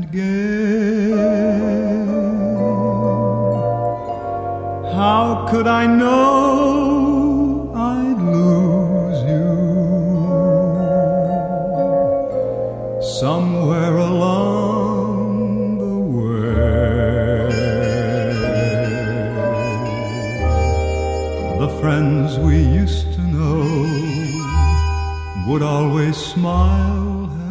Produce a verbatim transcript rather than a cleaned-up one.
gay. How could I know I'd lose you somewhere along the way? The friends we used to know would always smile